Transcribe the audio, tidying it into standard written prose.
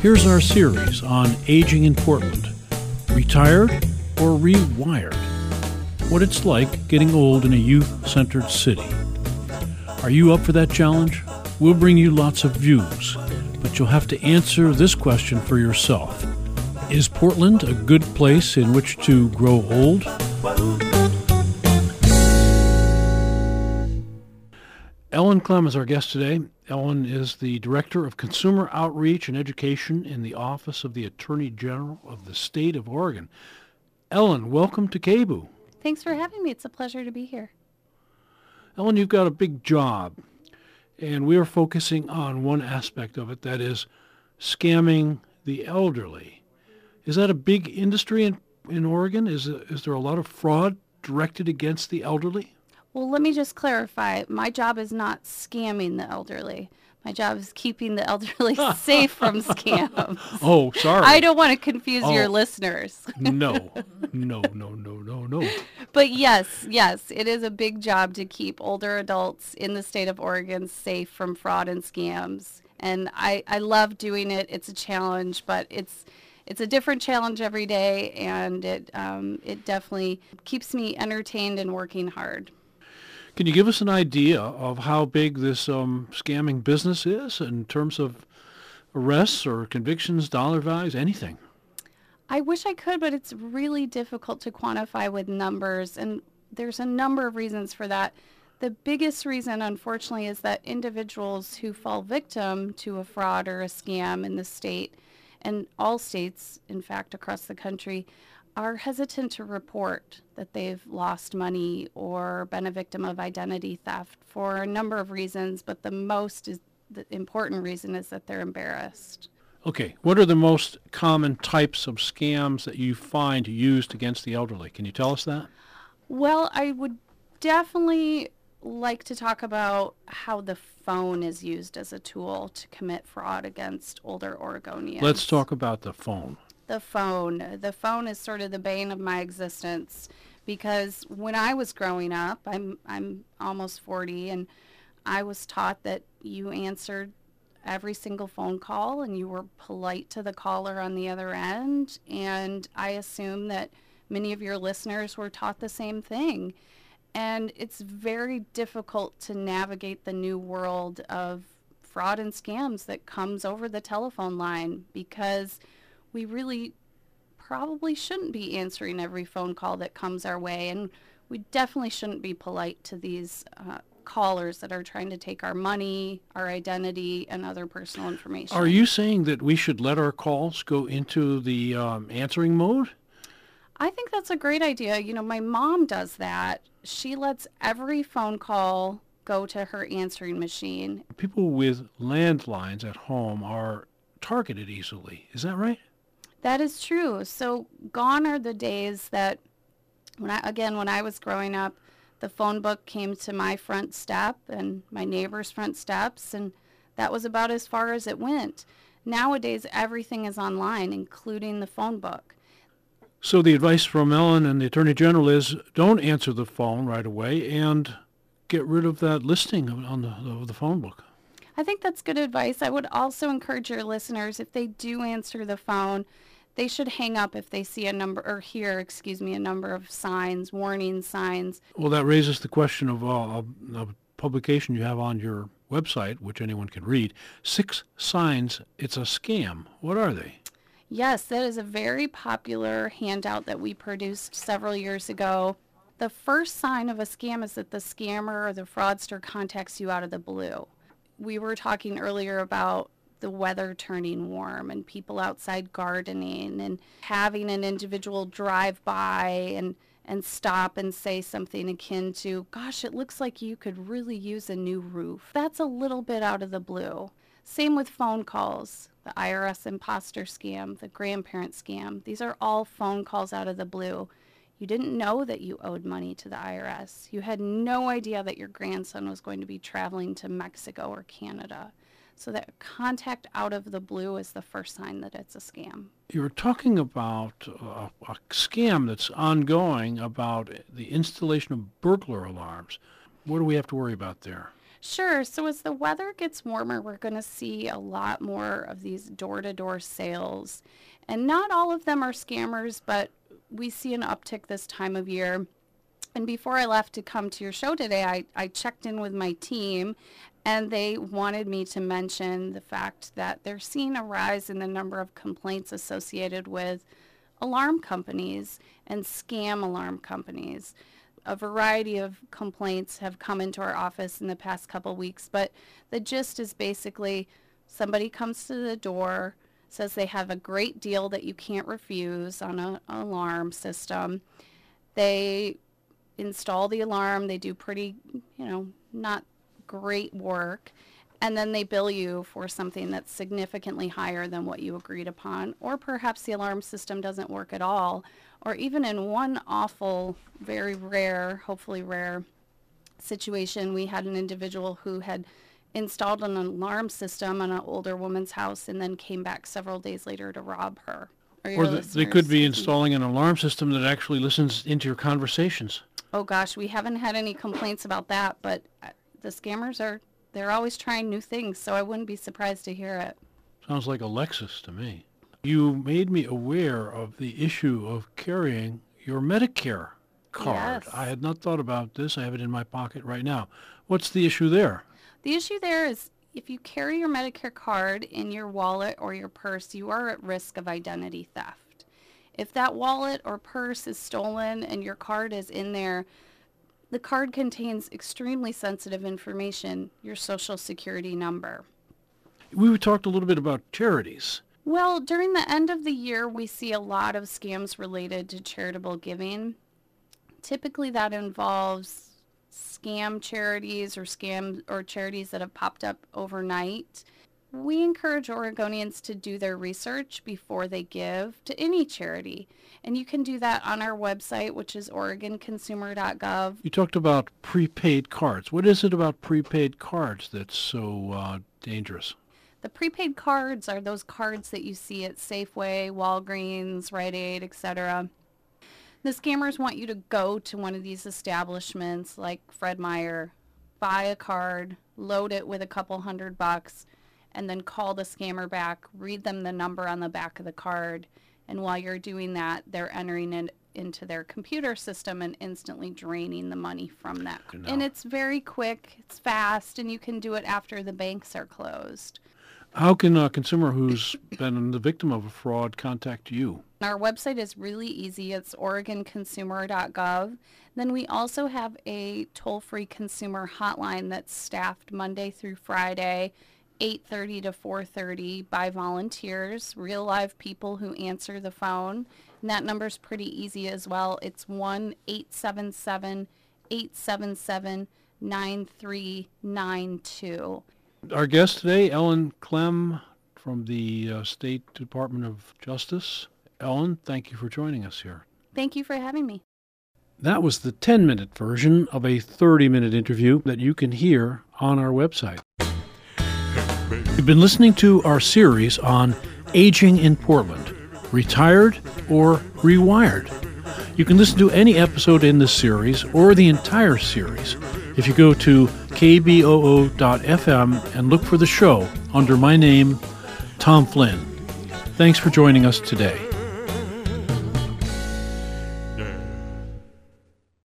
Here's our series on aging in Portland. Retired or rewired? What it's like getting old in a youth-centered city. Are you up for that challenge? We'll bring you lots of views, but you'll have to answer this question for yourself. Is Portland a good place in which to grow old? Ellen Clem is our guest today. Ellen is the Director of Consumer Outreach and Education in the Office of the Attorney General of the State of Oregon. Ellen, welcome to KBOO. Thanks for having me. It's a pleasure to be here. Ellen, you've got a big job, and we are focusing on one aspect of it, that is scamming the elderly. Is that a big industry in Oregon? Is there a lot of fraud directed against the elderly? Well, let me just clarify. My job is not scamming the elderly. My job is keeping the elderly safe from scams. Oh, sorry. I don't want to confuse your listeners. No. But yes, it is a big job to keep older adults in the state of Oregon safe from fraud and scams. And I love doing it. It's a challenge, but it's a different challenge every day, and it definitely keeps me entertained and working hard. Can you give us an idea of how big this scamming business is in terms of arrests or convictions, dollar values, anything? I wish I could, but it's really difficult to quantify with numbers, and there's a number of reasons for that. The biggest reason, unfortunately, is that individuals who fall victim to a fraud or a scam in the state, and all states, in fact, across the country, are hesitant to report that they've lost money or been a victim of identity theft for a number of reasons, but the important reason is that they're embarrassed. Okay, what are the most common types of scams that you find used against the elderly? Can you tell us that? Well, I would definitely like to talk about how the phone is used as a tool to commit fraud against older Oregonians. Let's talk about the phone. The phone is sort of the bane of my existence, because when I was growing up, I'm almost 40, and I was taught that you answered every single phone call and you were polite to the caller on the other end, and I assume that many of your listeners were taught the same thing. And it's very difficult to navigate the new world of fraud and scams that comes over the telephone line, because we really probably shouldn't be answering every phone call that comes our way, and we definitely shouldn't be polite to these callers that are trying to take our money, our identity, and other personal information. Are you saying that we should let our calls go into the answering mode? I think that's a great idea. You know, my mom does that. She lets every phone call go to her answering machine. People with landlines at home are targeted easily. Is that right? That is true. So gone are the days that when I was growing up, the phone book came to my front step and my neighbor's front steps, and that was about as far as it went. Nowadays, everything is online, including the phone book. So the advice from Ellen and the Attorney General is don't answer the phone right away and get rid of that listing on the phone book. I think that's good advice. I would also encourage your listeners, if they do answer the phone, they should hang up if they see a number of signs, warning signs. Well, that raises the question of a publication you have on your website, which anyone can read. 6 signs it's a scam. What are they? Yes, that is a very popular handout that we produced several years ago. The first sign of a scam is that the scammer or the fraudster contacts you out of the blue. We were talking earlier about the weather turning warm and people outside gardening and having an individual drive by and stop and say something akin to, gosh, it looks like you could really use a new roof. That's a little bit out of the blue. Same with phone calls, the IRS imposter scam, the grandparent scam. These are all phone calls out of the blue. You didn't know that you owed money to the IRS. You had no idea that your grandson was going to be traveling to Mexico or Canada. So that contact out of the blue is the first sign that it's a scam. You're talking about a scam that's ongoing about the installation of burglar alarms. What do we have to worry about there? Sure. So as the weather gets warmer, we're going to see a lot more of these door-to-door sales. And not all of them are scammers, but we see an uptick this time of year. And before I left to come to your show today, I checked in with my team, and they wanted me to mention the fact that they're seeing a rise in the number of complaints associated with alarm companies and scam alarm companies. A variety of complaints have come into our office in the past couple weeks, but the gist is basically somebody comes to the door, says they have a great deal that you can't refuse on an alarm system. They install the alarm, they do pretty, not great work, and then they bill you for something that's significantly higher than what you agreed upon, or perhaps the alarm system doesn't work at all, or even in one awful, very rare, hopefully rare situation, we had an individual who had installed an alarm system on an older woman's house and then came back several days later to rob her. Or they could be installing an alarm system that actually listens into your conversations. Oh gosh, we haven't had any complaints about that, but the scammers they're always trying new things, so I wouldn't be surprised to hear it. Sounds like a Lexus to me. You made me aware of the issue of carrying your Medicare card. Yes. I had not thought about this. I have it in my pocket right now. What's the issue there? The issue there is if you carry your Medicare card in your wallet or your purse, you are at risk of identity theft. If that wallet or purse is stolen and your card is in there, the card contains extremely sensitive information, your Social Security number. We talked a little bit about charities. Well, during the end of the year, we see a lot of scams related to charitable giving. Typically, that involves scam charities or charities that have popped up overnight. We encourage Oregonians to do their research before they give to any charity. And you can do that on our website, which is OregonConsumer.gov. You talked about prepaid cards. What is it about prepaid cards that's so dangerous? The prepaid cards are those cards that you see at Safeway, Walgreens, Rite Aid, etc. The scammers want you to go to one of these establishments like Fred Meyer, buy a card, load it with a couple $100, and then call the scammer back, read them the number on the back of the card, and while you're doing that, they're entering it into their computer system and instantly draining the money from that. And it's very quick, it's fast, and you can do it after the banks are closed. How can a consumer who's been the victim of a fraud contact you? Our website is really easy. It's OregonConsumer.gov. Then we also have a toll-free consumer hotline that's staffed Monday through Friday, 8:30 to 4:30 by volunteers, real live people who answer the phone. And that number's pretty easy as well. It's 1-877-877-9392. Our guest today, Ellen Clem from the State Department of Justice. Ellen, thank you for joining us here. Thank you for having me. That was the 10-minute version of a 30-minute interview that you can hear on our website. You've been listening to our series on aging in Portland, retired or rewired. You can listen to any episode in this series or the entire series if you go to kboo.fm and look for the show under my name, Tom Flynn. Thanks for joining us today.